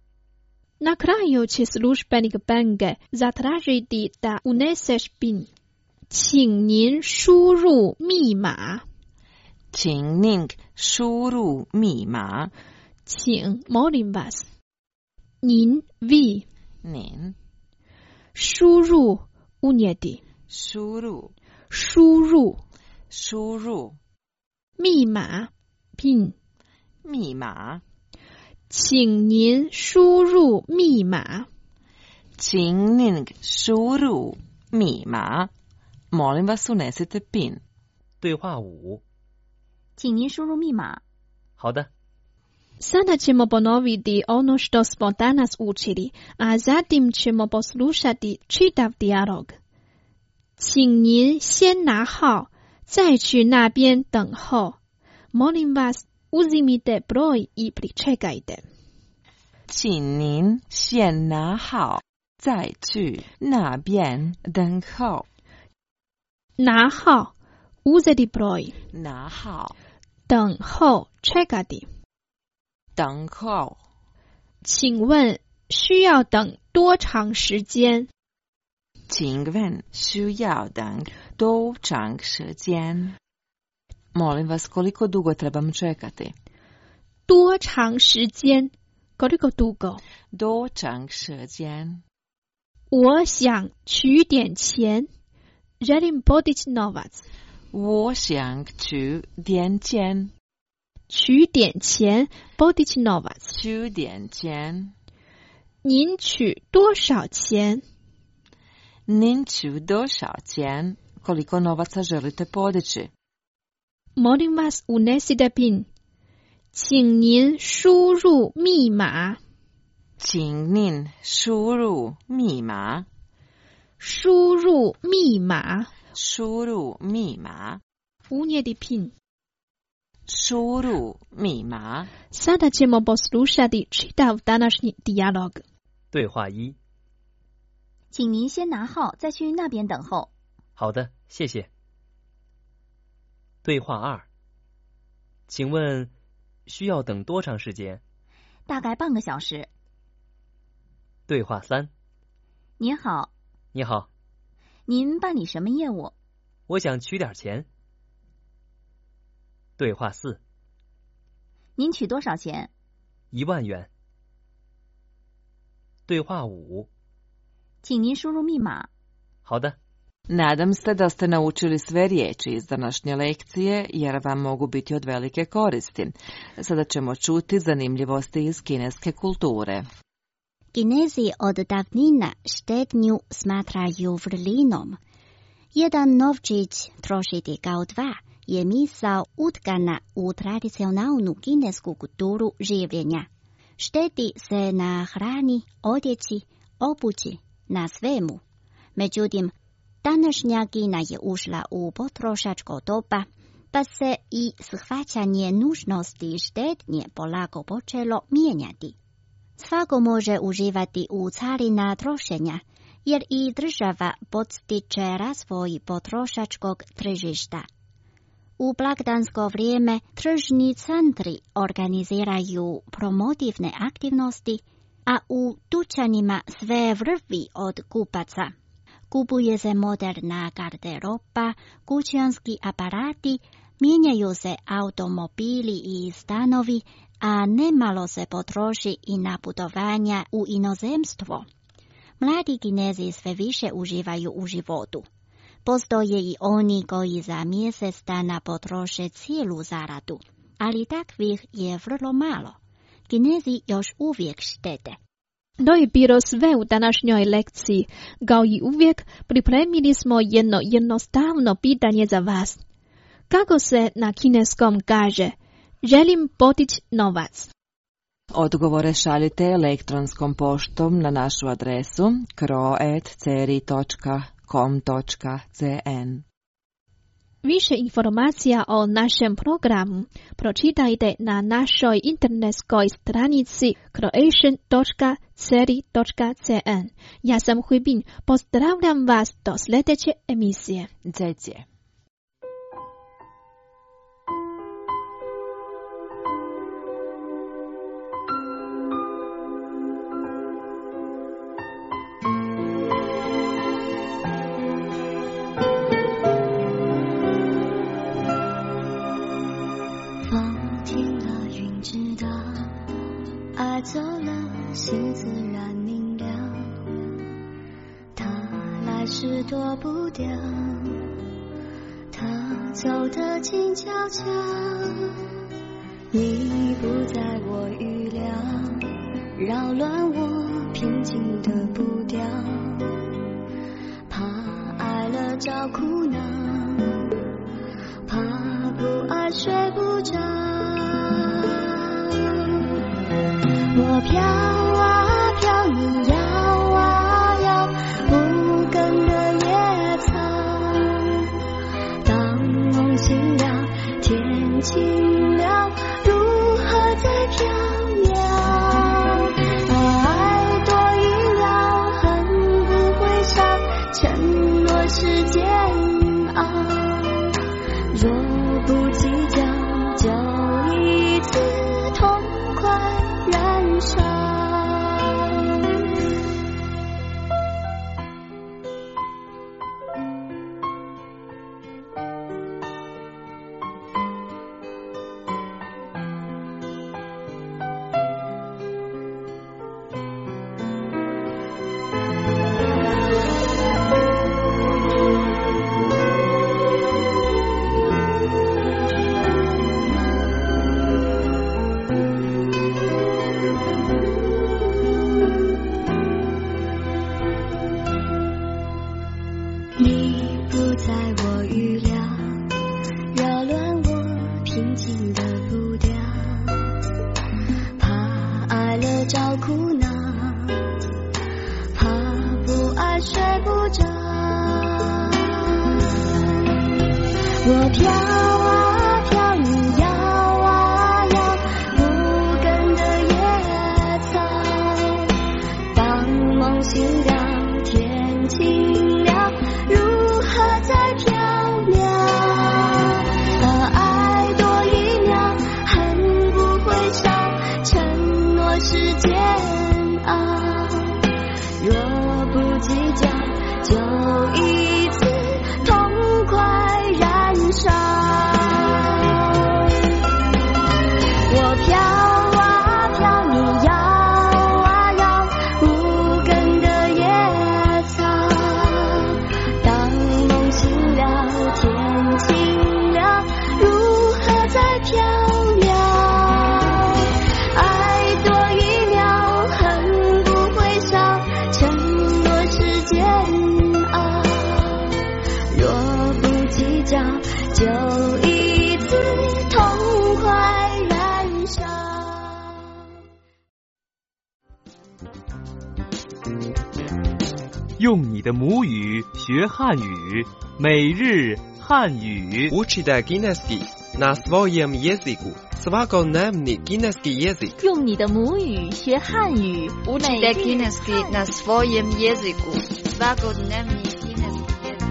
Na kraju će službenik banke zatražiti da uneseš PIN. 请您输入密码。 请您输入密码。 请 molim vas。您 vi。 您。 输入 unijeti。 输入。 输入。 输入。 密码 PIN。 密码。 请您输入密码。 请您输入密码。Molim vas unesite PIN. 对话5。 请您输入密码。 好的。 Sada ćemo ponoviti ono što smo danas učili, a zatim ćemo poslušati čitav dijalog. 请您先拿号，再去那边等候。Molim vas, uzimite broj i pričekajte. 请您先拿号，再去那边等候。 拿号 uzeti broj. 拿号。 等候 čekati. 等候。 请问需要等多长时间？ 请问需要等多长时间？ Molim vas, koliko dugo trebam čekati? 多长时间 koliko dugo? 多长时间？ 我想取点钱。želim podići novac. 我想取点钱。 取点钱 podići novac. 取点钱。 您取多少钱？ 您取多少钱？ Koliko novaca želite podići? Molim vas unesite PIN. 请您输入密码。 请您输入密码。 输入密码。 输入密码。 Unijeti PIN. 输入密码。 Sada ćemo poslušati čitav današnji dijalog. 对话1。 请您先拿号，再去那边等候。 好的，谢谢。对话2。请问需要等多长时间？ 大概半个小时。 对话3。 您好。 你好。 您办理什么业务？ 我想取点钱。对话4。 您取多少钱 1万元。对话5， 请您输入密码。 好的。 Nadam se da ste naučili sve riječi iz današnje lekcije, jer vam mogu biti od velike koristi. Sada ćemo čuti zanimljivosti iz kineske kulture. Kinezi od davnina štednju smatraju vrlinom. Jedan novčić trošiti kao 2 je misao utkana u tradicionalnu kinesku kulturu življenja. Štedi se na hrani, odjeći, obući, na svemu. Međutim, današnja Kina je ušla u potrošačko doba, pa se i shvaćanje nužnosti štednje polako počelo mijenjati. Svako može uživati u carina trošenja, jer i država podstiče razvoj potrošačkog tržišta. U blagdansko vrijeme tržni centri organiziraju promotivne aktivnosti, a u dućanima sve vrvi od kupaca. Kupuje se moderna garderoba, kućanski aparati, mijenjaju se automobili i stanovi, a nemalo se potroši i na putovanja u inozemstvo. Mladi Kinezi sve više uživaju u životu. Postoje i oni koji za mjesec dana potroše cijelu zaradu, ali takvih je vrlo malo. Kinezi još uvijek štede. To je bilo sve u današnjoj lekciji. Kao i uvijek, pripremili smo jedno jednostavno pitanje za vas. Kako se na kineskom kaže? Želim potići novac. Odgovore šaljite elektronskom poštom na našu adresu kro@ceri.com.cn. Više informacija o našem programu pročitajte na našoj internetskoj stranici croatian.ceri.cn. Ja sam Huibin, pozdravljam vas do sljedeće emisije. Zajcije. 走了，心自然明了。他来时躲不掉，他走得静悄悄。你不在我预料，扰乱我平静的步调。怕爱了找苦恼，怕不爱睡不着。我飘啊飘，你摇啊摇，不根的野草。当梦醒了，天晴了，如何在飘渺？爱多一秒，恨不会少，承诺是煎熬。若不计较，就一次痛快燃烧。我飘啊飘，你摇啊摇，不根的野草。当梦醒了，天晴了，如何在飘渺？爱多一秒，恨不会少，承诺是煎熬。若不计较，就一次痛快燃烧。 用你的母语学汉语，每日汉语。 Učite kineski na svojem jeziku. Svakodnevni kineski jezik. 用你的母语学汉语。 Učite kineski na svojem jeziku. Svakodnevni kineski jezik.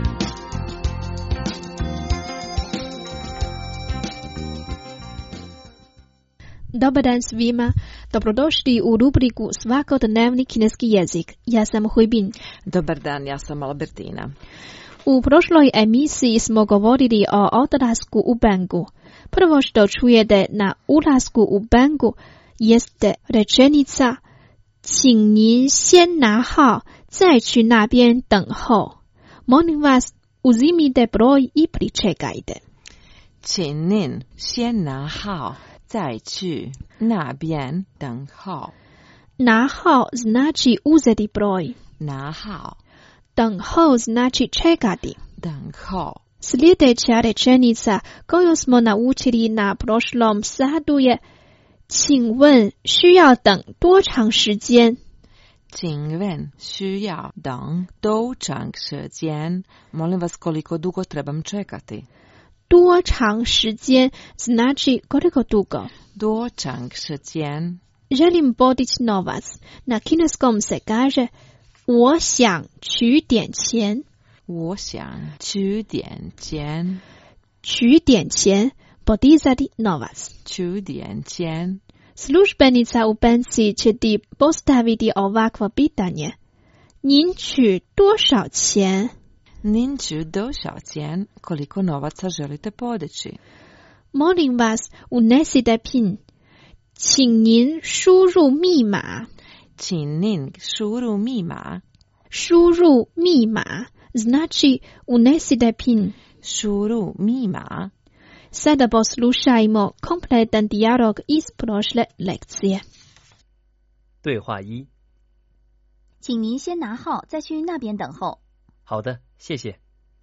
Dobar dan svima. Dobrodošli u rubriku Svakodnevni kineski jezik. Ja sam Huibin. Dobar dan, ja sam Albertina. U prošloj emisiji smo govorili o odlasku u banku. Prvo što čujete na ulasku u banku jeste rečenica 请您先拿号再去那边等候. Molim vas, uzimite broj i pričekajte. 请您先拿号再去那边等候. 拿号znači uzeti broj. 拿号. 等候znači čekati. 等候. Sljedeća rečenica koju smo naučili na prošlom satu je 请问需要等多长时间? 请问需要等多长时间? Molim vas, koliko dugo trebam čekati? 多长时间 znači koliko dugo. 多长时间? Želim podići novac. Na kineskom se kaže 我想取点钱. 我想取点钱. 取点钱, podizati novac. 取点钱. Službenica u banci će ti postaviti ovakvo pitanje. 您取多少钱? 您取多少钱? Koliko novaca želite podići? Molim vas, unesite PIN. 请您输入密码. 请您输入密码. 输入密码 znači unesite PIN. 输入密码. Sada poslušajmo kompletan dijalog iz prošle lekcije. 对话一， 请您先拿号再去那边等候。 好的，谢谢。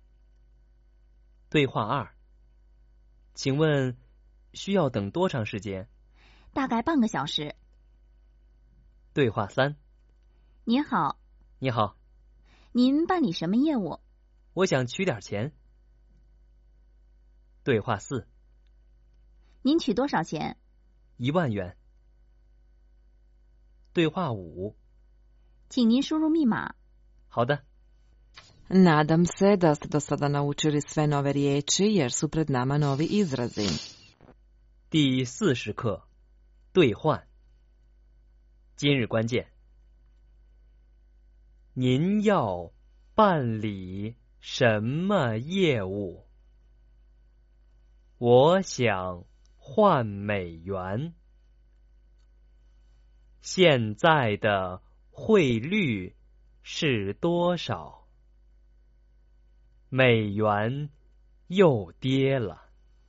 对话二，请问需要等多长时间？ 大概半个小时。 对话三， 您好。 你好， 您办理什么业务？ 我想取点钱。对话四， 您取多少钱 ？1万元。对话五， 请您输入密码。 好的。 Nadam se da ste do sada naučili sve nove riječi jer su pred nama novi izrazi. 第40课，兑换。今日关键，您要办理什么业务？我想换美元。现在的汇率是多少？美元又跌了。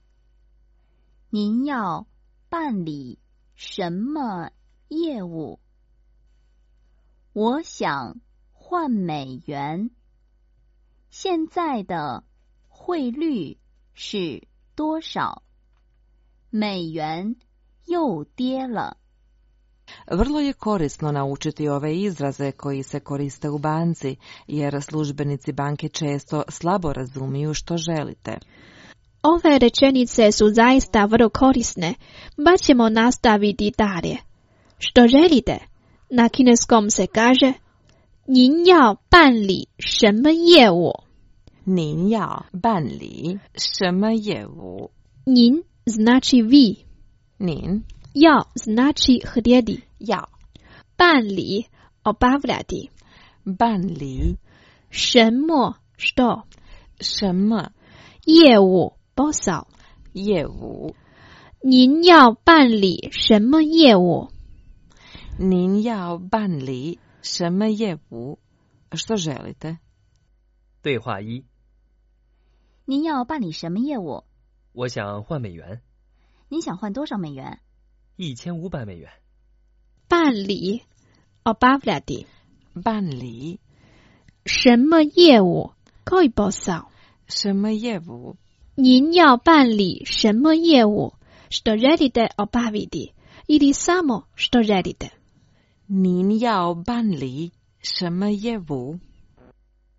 您要办理什么业务？我想换美元。现在的汇率是多少？美元又跌了。 Vrlo je korisno naučiti ove izraze koji se koriste u banci, jer službenici banke često slabo razumiju što želite. Ove rečenice su zaista vrlo korisne, pa ćemo nastaviti dalje. Što želite? Na kineskom se kaže 您要办理什么业务？ 您要办理什么业务？ 您 znači vi. 您要 znači htjeti. 要办理 obavljati. 办理什么 što? 什么业务 posao. 业务？ 您要办理什么业务？ 您要办理什么业务？Što želite? 对话一， 您要办理什么业务？ 我想换美元。 您想换多少美元 ？1500美元。 办理 obavljati. 办理什么业务 koji posao? 什么业务？ 您要办理什么业务？ što želite obaviti ili samo što želite? 您要办理什么业务？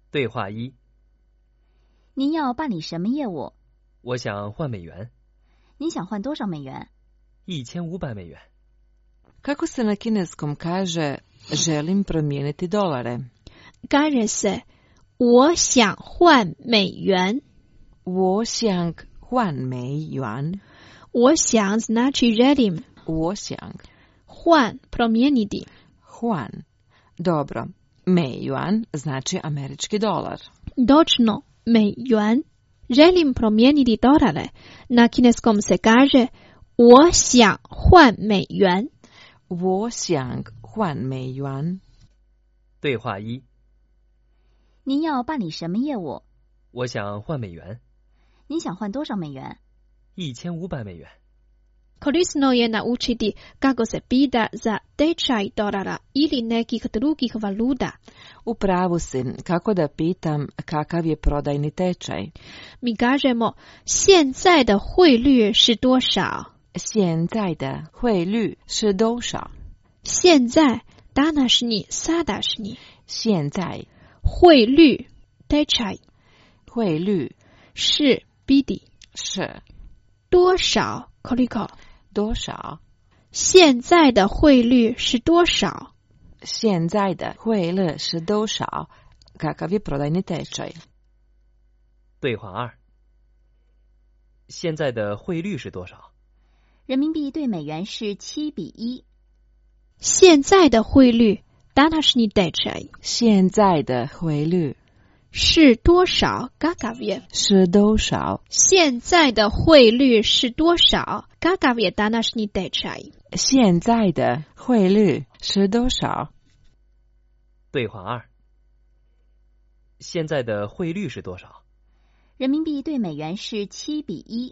对话一： 您要办理什么业务？ 我想换美元。 您想换多少美元 ？1500美元。 Kako se na kineskom kaže želim promijeniti dolare? Kaže se 我想换美元。 我想换美元。 我想znači želim. 我想。 换 promijeniti. 换. Dobro. 美元znači američki dolar. Točno, 美元. Želim promijeniti dolare. Na kineskom se kaže 我想换美元。 我想换美元。 对话一： 您要办理什么业务？ 我想换美元。 您想换多少美元 ？1500美元。 Korisno je naučiti kako se pita za tečaj dolara ili nekih drugih valuta. U pravu si, kako da pitam kakav je prodajni tečaj. Mi kažemo 现在的汇率是多少？ 现在的汇率是多少？ 现在 današnji, sadašnji. 现在汇率 tečaj 汇率是 bidi 是多少 koliko 多少？ 现在的汇率是多少？ 现在的汇率是多少？ Kakav je prodajni tečaj？ 对话二：现在的汇率是多少？ 人民币对美元是7:1。 现在的汇率 današnji tečaj 现在的汇率是多少 kakav je 是多少？ 现在的汇率是多少 kakav je današnji tečaj？ 现在的汇率是多少？ 对话二：现在的汇率是多少？ 人民币对美元是7:1。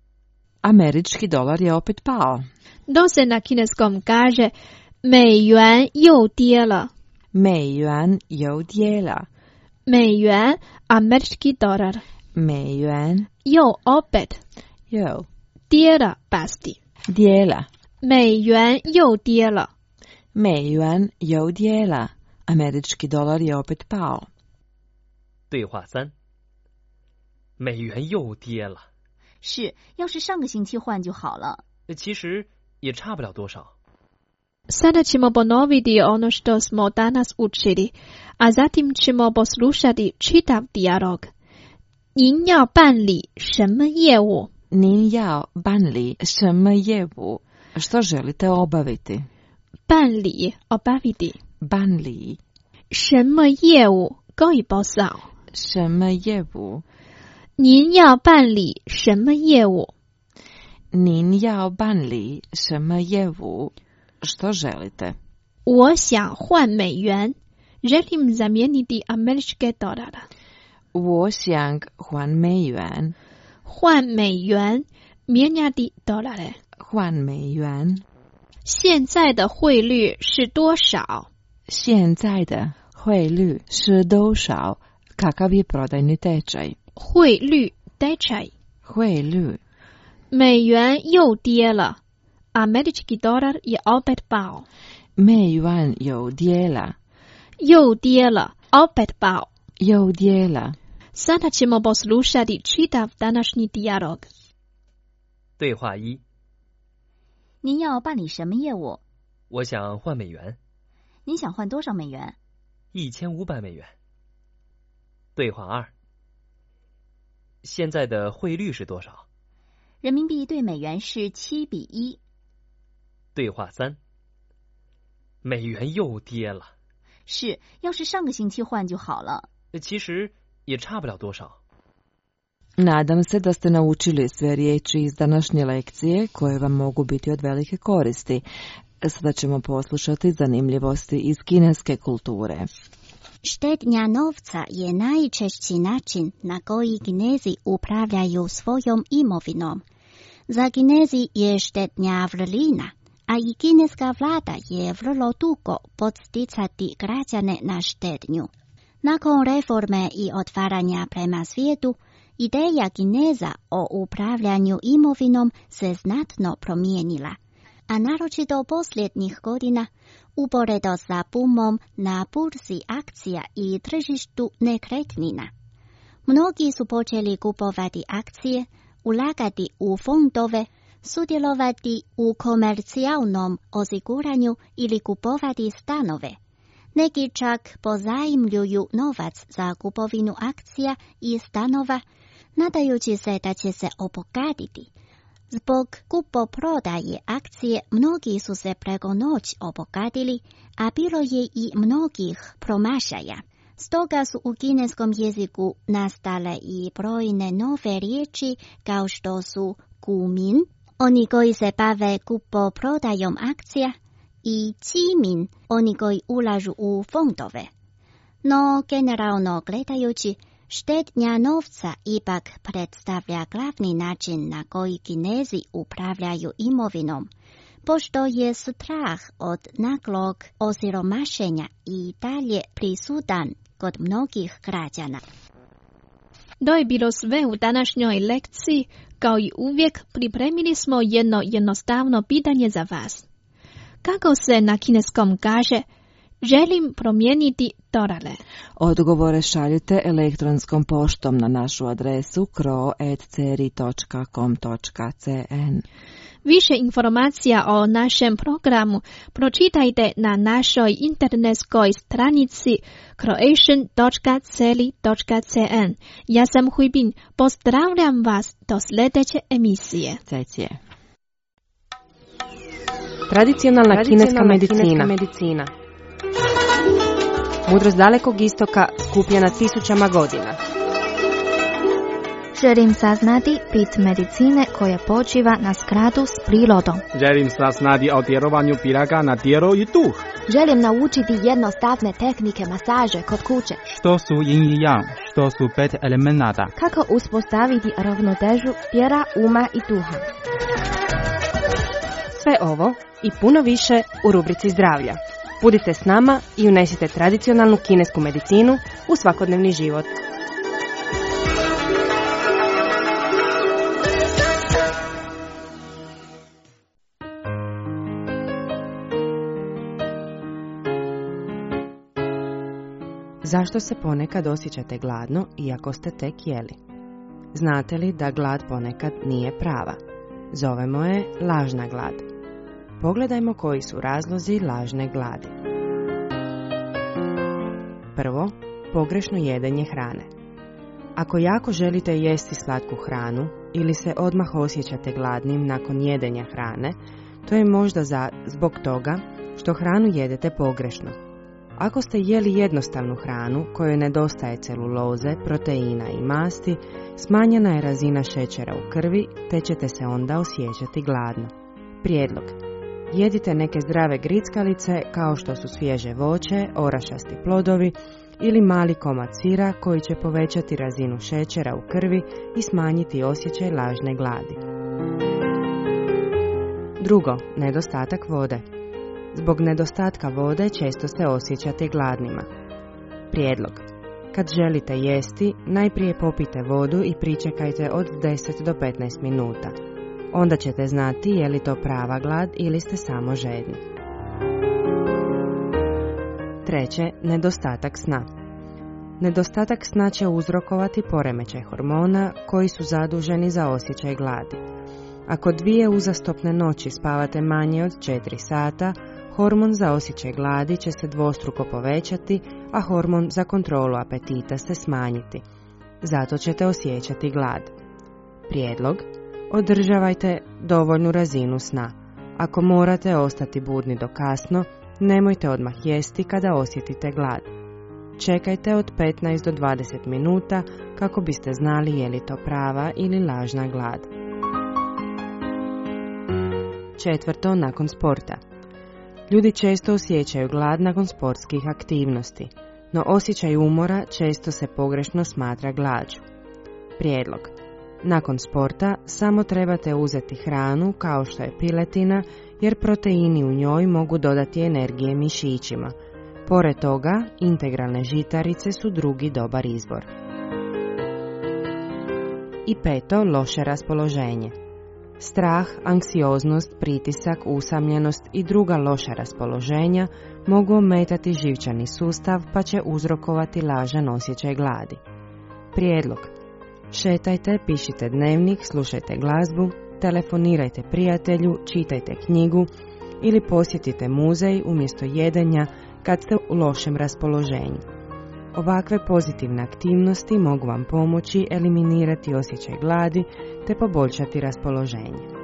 Američki dolar je opet pao. To se na kineskom kaže 美元又跌了。 美元又跌了。 美元 američki dolar. 美元又 opet 又跌了 pasti. 跌了。 美元又跌了。 美元又跌了。Američki dolar je opet pao. 对话三：美元又跌了。 是，要是上个星期换就好了。 其实也差不了多少。 Sada ćemo ponoviti ono što smo danas učili, a zatim ćemo poslušati čitav dijalog. 您要办理什么业务？ 您要办理什么业务？ Što želite obaviti？ 办理 obaviti。 办理。 什么业务？ koji posao？ 什么业务？ 您要办理什么业务？ 您要办理什么业务？ Što želite？ 我想换美元。Želim zamijeniti američke dolare。 我想换美元。 换美元 mijenjati dolare。 换美元。 现在的汇率是多少？ 现在的汇率是多少？ Kakav je prodajni tečaj？ 汇率 tečaj。 汇率。 美元又跌了。Američki dolar je opet pao。 美元又跌了。 又跌了 opet pao。 又跌了。 Sada ćemo poslušati čitav današnji dijalog。 对话一： 您要办理什么业务？ 我想换美元。 您想换多少美元 ？1500美元。对话二：现在的汇率是多少？ 人民币对美元是7:1。 对话三：美元又跌了。 是，要是上个星期换就好了。 其实也差不了多少。 Nadam se da ste naučili sve riječi iz današnje lekcije koje vam mogu biti od velike koristi. Sada ćemo poslušati zanimljivosti iz kineske kulture. Štednja novca je najčešći način na koji Kinezi upravljaju svojom imovinom. Za Kinezi je štednja vrlina, a i kineska vlada je vrlo dugo podsticati građane na štednju. Nakon reforme i otvaranja prema svijetu, ideja Kineza o upravljanju imovinom se znatno promijenila. a naročito posljednjih godina, uporedo sa bumom na burzi akcija i tržištu nekretnina. Mnogi su počeli kupovati akcije, ulagati u fondove, sudjelovati u komercijalnom osiguranju ili kupovati stanove. Neki čak pozajmljuju novac za kupovinu akcija i stanova, nadajući se da će se obogatiti. Zbog kupoprodaje akcije mnogi su se preko noći obogatili, a bilo je i mnogih promašaja. Stoga su u kineskom jeziku nastale i brojne nove riječi kao što su gumin, oni koji se bave kupoprodajom akcija, i qimin, oni koji ulažu u fondove. No, generalno gledajući, štednja novca ipak predstavlja glavni način na koji Kinezi upravljaju imovinom, pošto je strah od naglog osiromašenja i dalje prisutan kod mnogih građana. To je bilo sve u današnjoj lekciji. Kao i uvijek, pripremili smo jedno jednostavno pitanje za vas. Kako se na kineskom kaže želim promijeniti $? Odgovore šaljite elektronskom poštom na našu adresu kro@ceri.com.cn. Više informacija o našem programu pročitajte na našoj internetskoj stranici croatian.ceri.cn. Ja sam Huibin, pozdravljam vas do sljedeće emisije. Cecie. Tradicionalna kineska medicina. Mudrost dalekog istoka skupljena tisućama godina. Želim saznati bit medicine koja počiva na skladu s prirodom. Želim saznati o djelovanju piraga na tijelo i duh. Želim naučiti jednostavne tehnike masaže kod kuće. Što su yin i yang, što su 5 elemenata. Kako uspostaviti ravnotežu tijela, uma i duha. Sve ovo i puno više u rubrici zdravlja. Budite s nama i unesite tradicionalnu kinesku medicinu u svakodnevni život. Zašto se ponekad osjećate gladno iako ste tek jeli? Znate li da glad ponekad nije prava? Zovemo je lažna glad. Pogledajmo koji su razlozi lažne gladi. Prvo, pogrešno jedenje hrane. Ako jako želite jesti slatku hranu ili se odmah osjećate gladnim nakon jedenja hrane, to je možda zbog toga što hranu jedete pogrešno. Ako ste jeli jednostavnu hranu kojoj nedostaje celuloze, proteina i masti, smanjena je razina šećera u krvi, te ćete se onda osjećati gladno. Prijedlog. Jedite neke zdrave grickalice kao što su svježe voće, orašasti plodovi ili mali komad sira koji će povećati razinu šećera u krvi i smanjiti osjećaj lažne gladi. Drugo, nedostatak vode. Zbog nedostatka vode često se osjećate gladnima. Prijedlog. Kad želite jesti, najprije popijte vodu i pričekajte od 10 do 15 minuta. Onda ćete znati je li to prava glad ili ste samo žedni. Treće, nedostatak sna. Nedostatak sna će uzrokovati poremećaj hormona koji su zaduženi za osjećaj gladi. Ako 2 uzastopne noći spavate manje od 4 sata, hormon za osjećaj gladi će se dvostruko povećati, a hormon za kontrolu apetita se smanjiti. Zato ćete osjećati glad. Prijedlog. Održavajte dovoljnu razinu sna. Ako morate ostati budni do kasno, nemojte odmah jesti kada osjetite glad. Čekajte od 15 do 20 minuta kako biste znali je li to prava ili lažna glad. Četvrto, nakon sporta. Ljudi često osjećaju glad nakon sportskih aktivnosti, no osjećaj umora često se pogrešno smatra glađu. Prijedlog. Nakon sporta samo trebate uzeti hranu kao što je piletina, jer proteini u njoj mogu dodati energije mišićima. Pored toga, integralne žitarice su drugi dobar izbor. I peto, loše raspoloženje. Strah, anksioznost, pritisak, usamljenost i druga loša raspoloženja mogu ometati živčani sustav pa će uzrokovati lažan osjećaj gladi. Prijedlog: šetajte, pišite dnevnik, slušajte glazbu, telefonirajte prijatelju, čitajte knjigu ili posjetite muzej umjesto jedenja kad ste u lošem raspoloženju. Ovakve pozitivne aktivnosti mogu vam pomoći eliminirati osjećaj gladi te poboljšati raspoloženje.